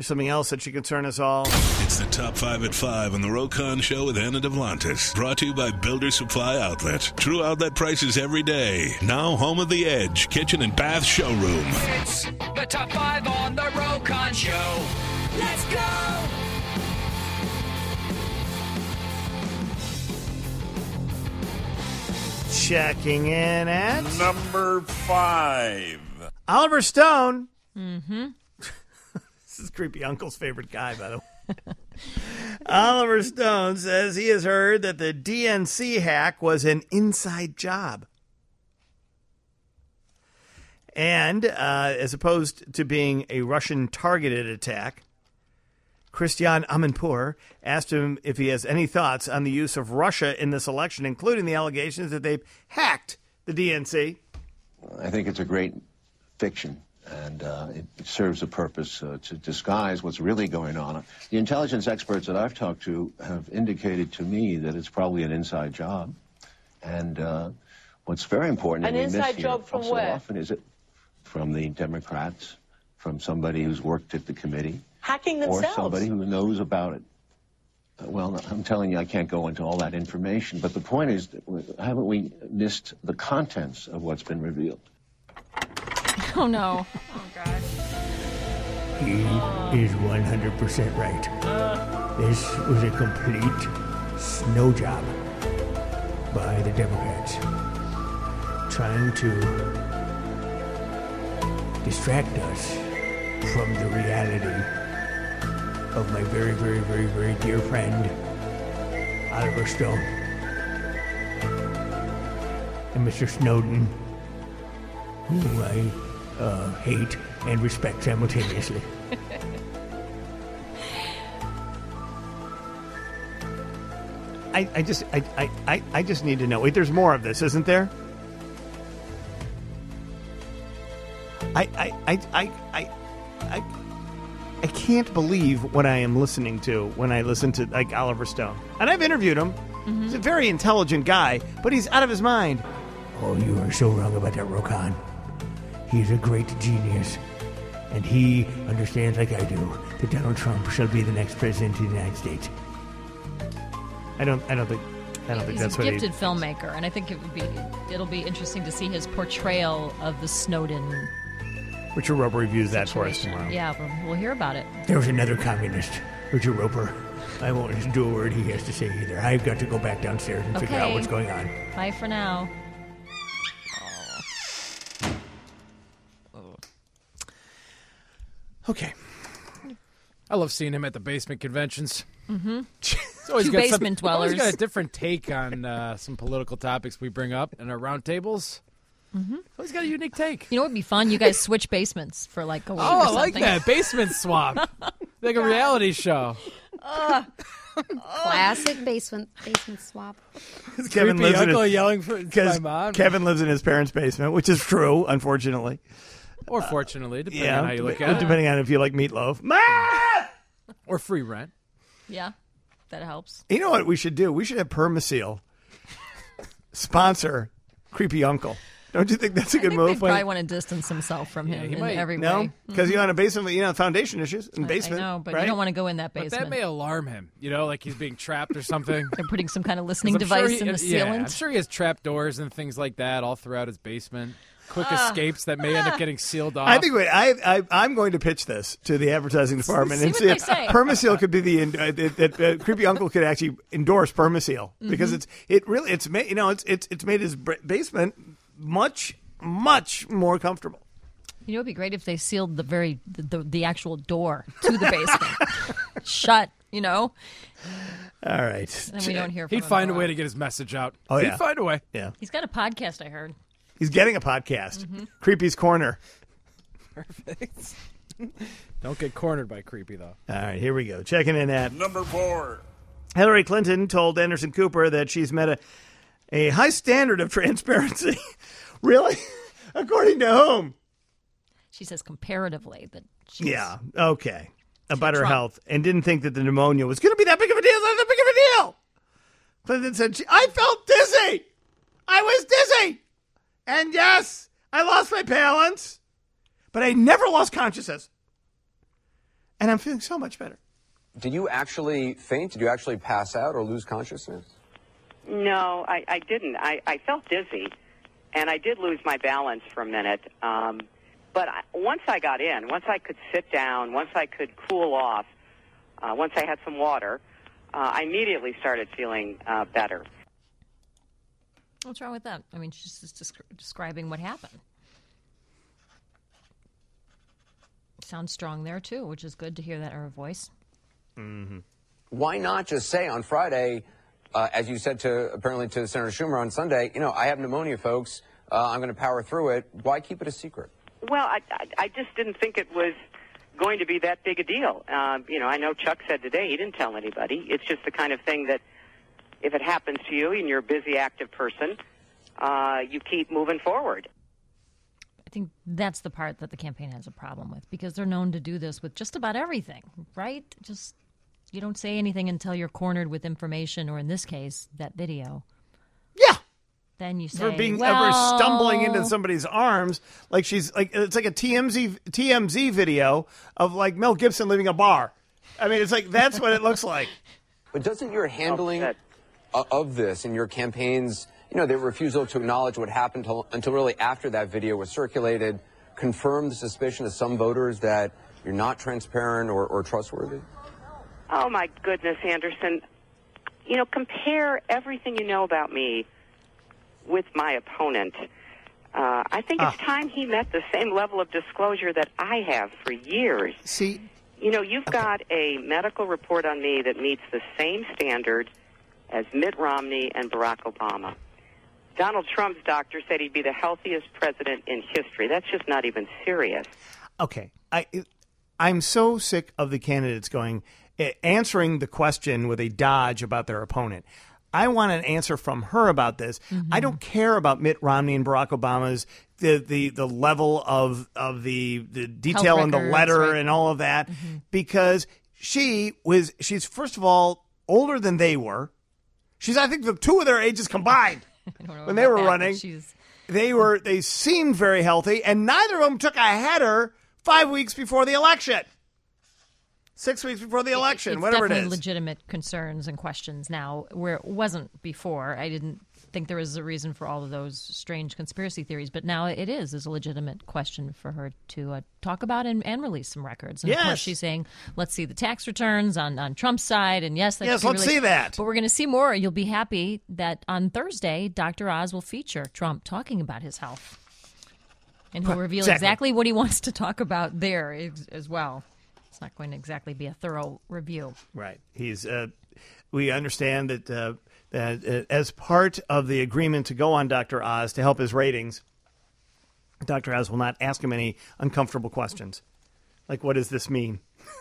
There's something else that should concern us all. It's the Top 5 at 5 on the Rokon Show with Anna Devlantis. Brought to you by Builder Supply Outlet. True outlet prices every day. Now home of the Edge Kitchen and Bath Showroom. It's the Top 5 on the Rokon Show. Let's go! Checking in at number 5. Oliver Stone. Mm-hmm. This is Creepy Uncle's favorite guy, by the way. Oliver Stone says he has heard that the DNC hack was an inside job. And as opposed to being a Russian-targeted attack, Christian Amanpour asked him if he has any thoughts on the use of Russia in this election, including the allegations that they've hacked the DNC. I think it's a great fiction, and it serves a purpose to disguise what's really going on. The intelligence experts that I've talked to have indicated to me that it's probably an inside job. And what's very important, an inside job from where? Often is it from the Democrats, from somebody who's worked at the committee. Hacking themselves? Or somebody who knows about it. Well, I'm telling you, I can't go into all that information. But the point is, haven't we missed the contents of what's been revealed? Oh, no. Oh, God. He is 100% right. This was a complete snow job by the Democrats, trying to distract us from the reality of my very, very, very, very dear friend, Oliver Stone. And Mr. Snowden, who I hate and respect simultaneously. I just need to know. Wait, there's more of this, isn't there? I can't believe what I am listening to when I listen to like Oliver Stone. And I've interviewed him. Mm-hmm. He's a very intelligent guy, but he's out of his mind. Oh, you are so wrong about that, Rokon. He's a great genius. And he understands, like I do, that Donald Trump shall be the next president of the United States. I don't think that's what he's a gifted filmmaker, and I think it'll be interesting to see his portrayal of the Snowden. Richard Roper reviews that for us tomorrow. Yeah, we'll hear about it. There was another communist, Richard Roper. I won't listen to a word he has to say either. I've got to go back downstairs and figure out what's going on. Bye for now. Okay. I love seeing him at the basement conventions. Mm-hmm. Two basement dwellers. Always got a different take on some political topics we bring up in our roundtables. Mm-hmm. Always got a unique take. You know what would be fun? You guys switch basements for like a week or something. I like that. Basement swap. Like a reality show. Classic basement swap. Kevin Creepy lives uncle yelling for my mom. Kevin lives in his parents' basement, which is true, unfortunately. Or fortunately, depending on how you look at it. Depending on if you like meatloaf. Or free rent. Yeah, that helps. You know what we should do? We should have Permaseal sponsor Creepy Uncle. Don't you think that's a good move? They probably want to distance himself from him in every way. No? Because you're on a basement, foundation issues in the basement. I know, but right? you don't want to go in that basement. But that may alarm him, like he's being trapped or something. They're putting some kind of listening device in the ceiling. I'm sure he has trap doors and things like that all throughout his basement. Quick escapes that may end up getting sealed off. I think I'm going to pitch this to the advertising department and see if say. Permaseal could be that Creepy Uncle could actually endorse Permaseal because it's made his basement much more comfortable. You know, it'd be great if they sealed the actual door to the basement shut. All right. And we don't hear from him. He'd find a way to get his message out. Oh, yeah. He'd find a way. Yeah. He's got a podcast, I heard. He's getting a podcast. Creepy's Corner. Perfect. Don't get cornered by Creepy, though. All right, here we go. Checking in at number 4. Hillary Clinton told Anderson Cooper that she's met a high standard of transparency. Really? According to whom? She says comparatively that she's... Yeah, okay. About her health, and didn't think that the pneumonia was going to be that big of a deal. That big of a deal. Clinton said, I felt dizzy. I was dizzy. And yes, I lost my balance, but I never lost consciousness. and I'm feeling so much better. Did you actually faint? Did you actually pass out or lose consciousness? No, I didn't. I felt dizzy, and I did lose my balance for a minute. But once I got in, once I could sit down, once I could cool off, once I had some water, I immediately started feeling better. What's wrong with that? I mean, she's just describing what happened. Sounds strong there, too, which is good to hear that in her voice. Mm-hmm. Why not just say on Friday, as you said apparently to Senator Schumer on Sunday, I have pneumonia, folks. I'm going to power through it. Why keep it a secret? Well, I just didn't think it was going to be that big a deal. I know Chuck said today he didn't tell anybody. It's just the kind of thing that if it happens to you and you're a busy, active person, you keep moving forward. I think that's the part that the campaign has a problem with, because they're known to do this with just about everything, right? Just you don't say anything until you're cornered with information, or in this case, that video. Yeah. Then you say, for being ever stumbling into somebody's arms, like she's like it's like a TMZ video of like Mel Gibson leaving a bar. I mean, it's like that's what it looks like. But doesn't your handling of this and your campaigns, their refusal to acknowledge what happened until really after that video was circulated, confirm the suspicion of some voters that you're not transparent or trustworthy? Oh, my goodness, Anderson. Compare everything you know about me with my opponent. I think it's time he met the same level of disclosure that I have for years. See, you've got a medical report on me that meets the same standard as Mitt Romney and Barack Obama. Donald Trump's doctor said he'd be the healthiest president in history. That's just not even serious. Okay. I'm so sick of the candidates answering the question with a dodge about their opponent. I want an answer from her about this. Mm-hmm. I don't care about Mitt Romney and Barack Obama's the level of the detail in the letter and all of that, because she's first of all older than they were. She's, I think, the two of their ages combined when they were running. They seemed very healthy, and neither of them took a header 5 weeks before the election. 6 weeks before the election, whatever it is. It's definitely legitimate concerns and questions now, where it wasn't before. I didn't think there was a reason for all of those strange conspiracy theories, but now it is a legitimate question for her to talk about and release some records. And of course, she's saying, let's see the tax returns on Trump's side, and let's see that. But we're going to see more. You'll be happy that on Thursday, Dr. Oz will feature Trump talking about his health. And he'll reveal exactly what he wants to talk about there as well. It's not going to exactly be a thorough review. Right. We understand that as part of the agreement to go on Dr. Oz to help his ratings, Dr. Oz will not ask him any uncomfortable questions. Like, what does this mean?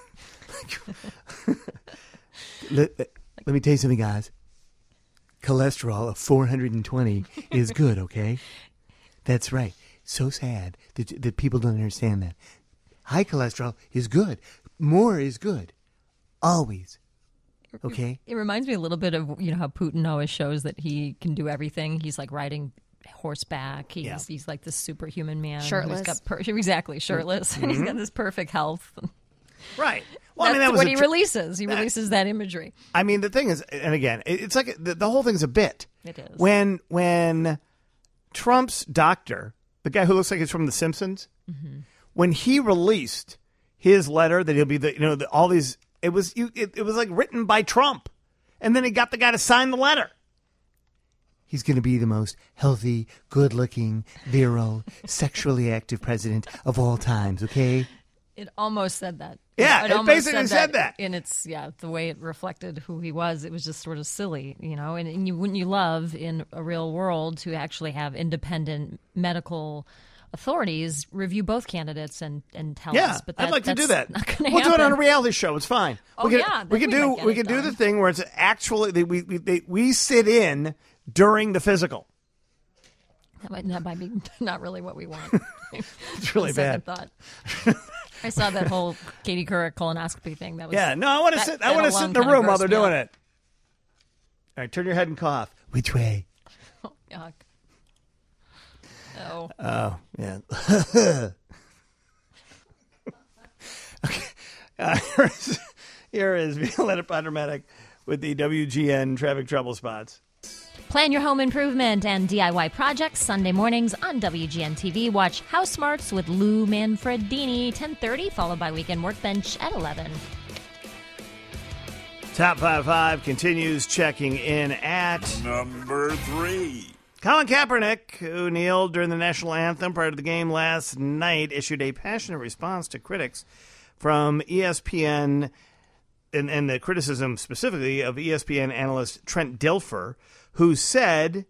Let me tell you something, guys. Cholesterol of 420 is good, okay? That's right. So sad that people don't understand that. High cholesterol is good. More is good. Always. Okay? It reminds me a little bit of, how Putin always shows that he can do everything. He's like riding horseback. He's like this superhuman man. Shirtless. Exactly, shirtless. And he's got this perfect health. Right. Well, that's what he releases. He releases that imagery. I mean, the thing is, and again, it's like the whole thing's a bit. It is. When Trump's doctor, the guy who looks like he's from The Simpsons, when he released his letter that he'll be all these, it was like written by Trump, and then he got the guy to sign the letter. He's going to be the most healthy, good-looking, virile, sexually active president of all times. Okay. It almost said that. Yeah, it basically said that. And it's, the way it reflected who he was, it was just sort of silly, and wouldn't you love in a real world to actually have independent medical authorities review both candidates and tell us? But I'd like to do that. We'll do it on a reality show. It's fine. We could do the thing where it's actually we sit in during the physical. That might be not really what we want. It's really bad. Thought. I saw that whole Katie Couric colonoscopy thing. That was I want to sit. I want to sit in the room while they're doing it. All right, turn your head and cough. Which way? Oh, yuck. Oh. Oh, yeah. Okay. Here is Violetta Patermedic with the WGN traffic trouble spots. Plan your home improvement and DIY projects Sunday mornings on WGN TV. Watch House Smarts with Lou Manfredini, 10:30, followed by Weekend Workbench at 11. Top 5 continues checking in at number 3. Colin Kaepernick, who kneeled during the national anthem prior to the game last night, issued a passionate response to critics from ESPN and the criticism specifically of ESPN analyst Trent Dilfer, who said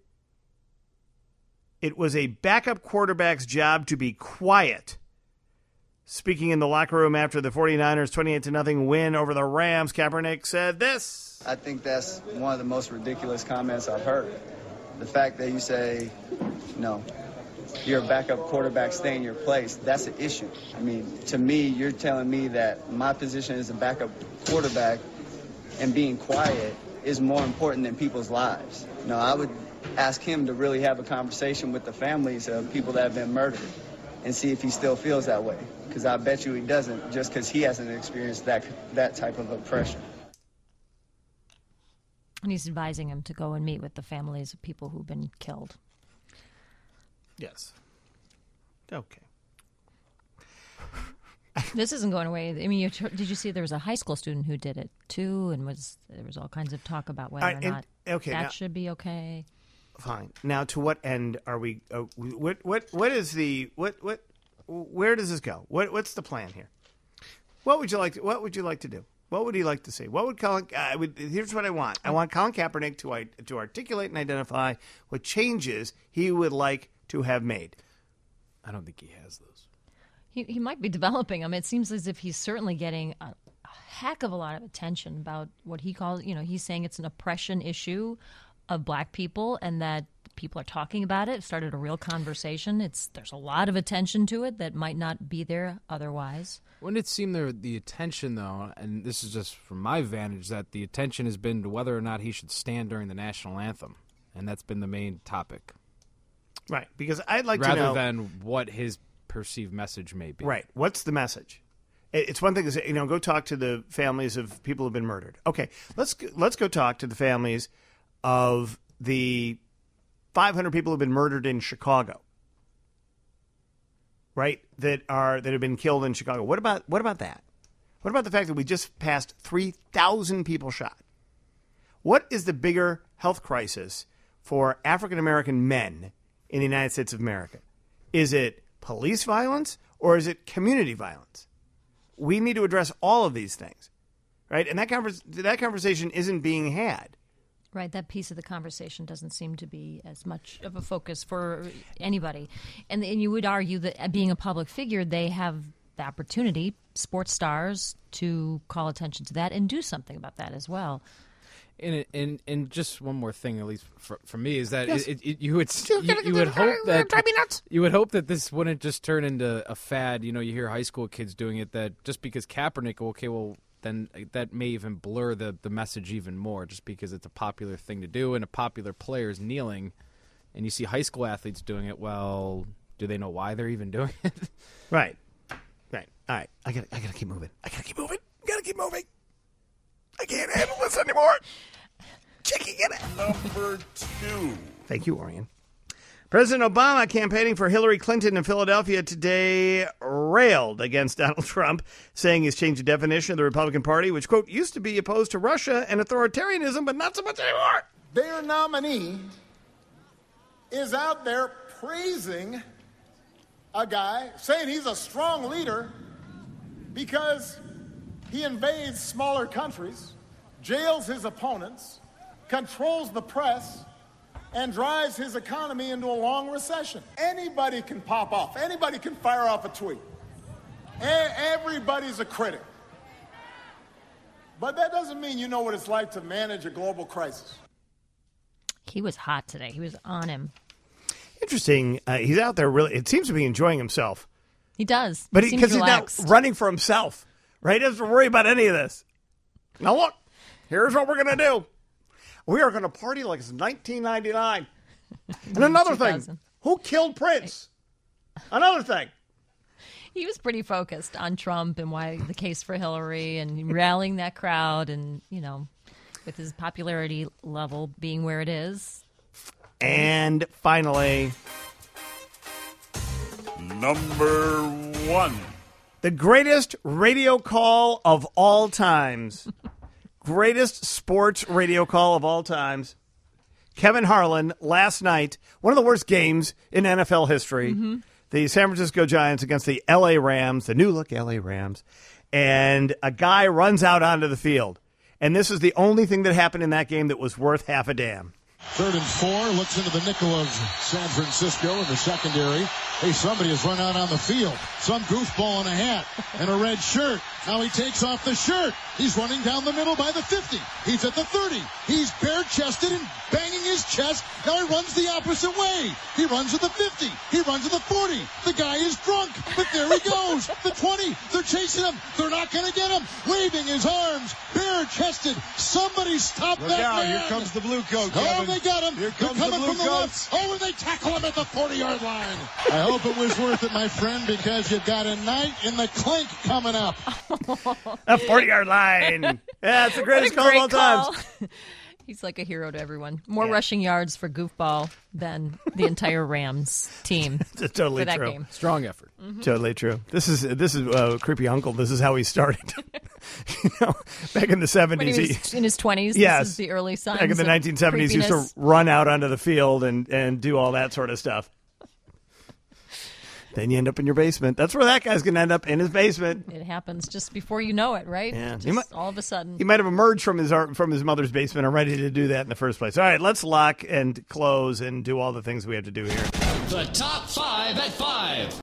it was a backup quarterback's job to be quiet. Speaking in the locker room after the 49ers 28-0 win over the Rams, Kaepernick said this. I think that's one of the most ridiculous comments I've heard. The fact that you say, no, you're a backup quarterback, stay in your place, that's an issue. I mean, to me, you're telling me that my position as a backup quarterback and being quiet is more important than people's lives. No, I would ask him to really have a conversation with the families of people that have been murdered and see if he still feels that way. Because I bet you he doesn't, just because he hasn't experienced that type of oppression. And he's advising him to go and meet with the families of people who've been killed. Yes. Okay. This isn't going away. I mean, did you see there was a high school student who did it too, and there was all kinds of talk about whether or not that should be okay. Fine. Now, to what end are we? What is the what? Where does this go? What's the plan here? What would you like to do? What would he like to see? What would Colin? Here's what I want. I want Colin Kaepernick to articulate and identify what changes he would like to have made. I don't think he has those. He might be developing them. It seems as if he's certainly getting a heck of a lot of attention about what he calls, he's saying it's an oppression issue of black people and that people are talking about it. It started a real conversation. There's a lot of attention to it that might not be there otherwise. Wouldn't it seem the attention, though, and this is just from my vantage, that the attention has been to whether or not he should stand during the national anthem, and that's been the main topic. Right, because I'd like to know... Rather than what his perceived message may be. Right, what's the message? It's one thing to say, go talk to the families of people who've been murdered. Okay, let's go talk to the families of the 500 people who've been murdered in Chicago. Right, that have been killed in Chicago. What about that? What about the fact that we just passed 3,000 people shot? What is the bigger health crisis for African American men in the United States of America? Is it police violence or is it community violence? We need to address all of these things, right? And that conversation isn't being had. Right, that piece of the conversation doesn't seem to be as much of a focus for anybody. And you would argue that being a public figure, they have the opportunity, sports stars, to call attention to that and do something about that as well. And just one more thing, at least for me, is that yes. you would hope that this wouldn't just turn into a fad. You hear high school kids doing it, that just because Kaepernick, then that may even blur the message even more, just because it's a popular thing to do and a popular player is kneeling, and you see high school athletes doing it. Well, do they know why they're even doing it? Right. All right. I gotta keep moving. I can't handle this anymore. Checking it out. Number 2. Thank you, Orion. President Obama, campaigning for Hillary Clinton in Philadelphia today, railed against Donald Trump, saying he's changed the definition of the Republican Party, which, quote, used to be opposed to Russia and authoritarianism, but not so much anymore. Their nominee is out there praising a guy, saying he's a strong leader because he invades smaller countries, jails his opponents, controls the press, and drives his economy into a long recession. Anybody can pop off. Anybody can fire off a tweet. Everybody's a critic. But that doesn't mean you know what it's like to manage a global crisis. He was hot today. He was on him. Interesting. He's out there really, it seems to be enjoying himself. He does. But because he's not running for himself, right? He doesn't worry about any of this. Now look, here's what we're going to do. We are going to party like it's 1999. And another thing, who killed Prince? Another thing. He was pretty focused on Trump and why the case for Hillary and rallying that crowd and, with his popularity level being where it is. And finally, number 1. The greatest radio call of all times. Greatest sports radio call of all times. Kevin Harlan last night, one of the worst games in NFL history. Mm-hmm. The San Francisco Giants against the L.A. Rams, the new-look L.A. Rams. And a guy runs out onto the field. And this is the only thing that happened in that game that was worth half a damn. 3rd and 4, looks into the nickel of San Francisco in the secondary. Hey, somebody has run out on the field. Some goofball in a hat and a red shirt. Now he takes off the shirt. He's running down the middle by the 50. He's at the 30. He's bare-chested and banging his chest. Now he runs the opposite way. He runs at the 50. He runs at the 40. The guy is drunk, but there he goes. The 20. They're chasing him. They're not going to get him. Waving his arms, bare-chested. Somebody stop that out. man. Here comes the blue coat, Oh, Kevin. they got him. Here comes They're coming the blue from the coats. left. Oh, and they tackle him at the 40-yard line. I hope it was worth it, my friend, because you've got a night in the clink coming up. A 40-yard line. Yeah, it's the greatest call of all time. He's like a hero to everyone. More rushing yards for Goofball than the entire Rams team. It's totally for that true. Game. Strong effort. Mm-hmm. Totally true. This is Creepy Uncle. This is how he started. Back in the 70s. When he was in his 20s, yes, this is the early signs. Back in the 1970s, he used to run out onto the field and do all that sort of stuff. Then you end up in your basement. That's where that guy's going to end up, in his basement. It happens just before you know it, right? Yeah. Just all of a sudden. He might have emerged from his mother's basement and ready to do that in the first place. All right, let's lock and close and do all the things we have to do here. The top 5 at 5.